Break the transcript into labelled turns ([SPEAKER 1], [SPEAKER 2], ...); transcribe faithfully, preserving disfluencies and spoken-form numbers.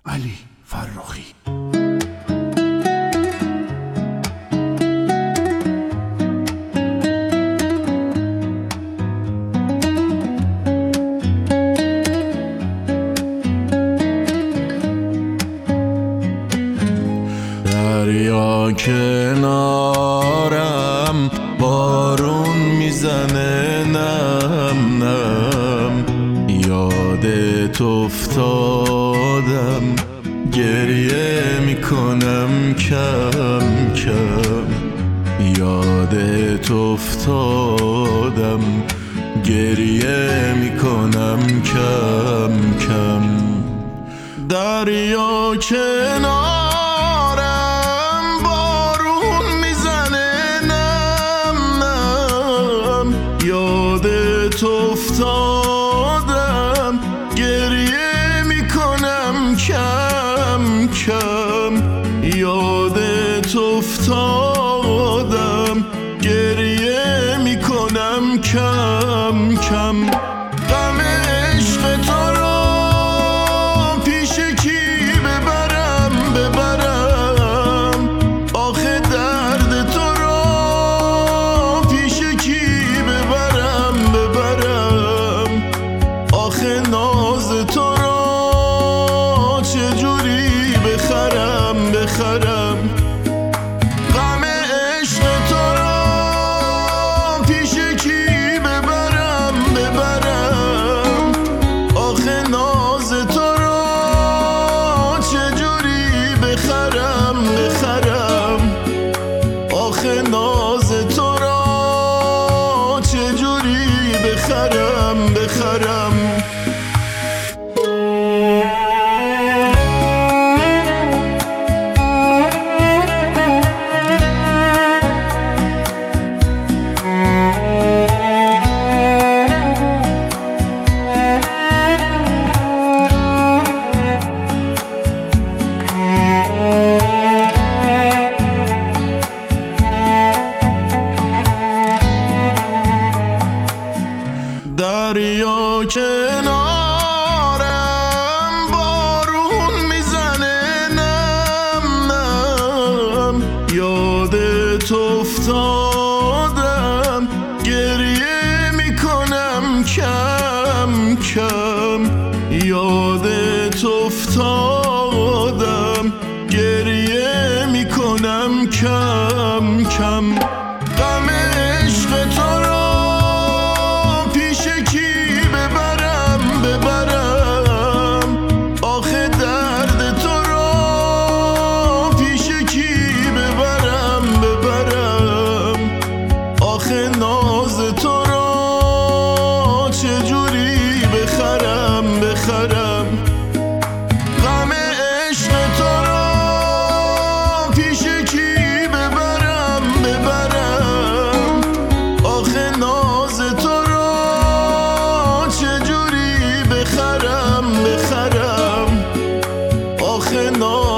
[SPEAKER 1] علی فرخی. دریا کنارم بارون میزنه نم نم، یادت افتادم گریه میکنم کم کم، یادت افتادم گریه میکنم کم کم. دریا کنارم بارون میزنه نم نم، یادت افتادم گریه میکنم کم کم، یادت افتادم گریه میکنم کم کم. غم عشق تو رو پیش کی ببرم ببرم، آخه درد تو رو پیش کی ببرم ببرم، آخه ناز تو رو چجوری بخرم بخرم. غم عشق تو رو پیش کی ببرم ببرم، آخه ناز تو رو چجوری بخرم بخرم، آخه ناز تو رو چجوری بخرم بخرم. دریا کنارم بارون میزنه نم نم، یادت افتادم گریه میکنم کم کم، یادت افتادم گریه میکنم کم کم. غم عشق تو رو پیش کی ببرم ببرم، آخه درد تو رو پیش کی ببرم ببرم، آخه ناز تو رو چجوری بخرم بخرم. غم عشق تو رو پیش کی ببرم ببرم، آخه ناز تو رو چجوری بخرم بخرم، آخه ناز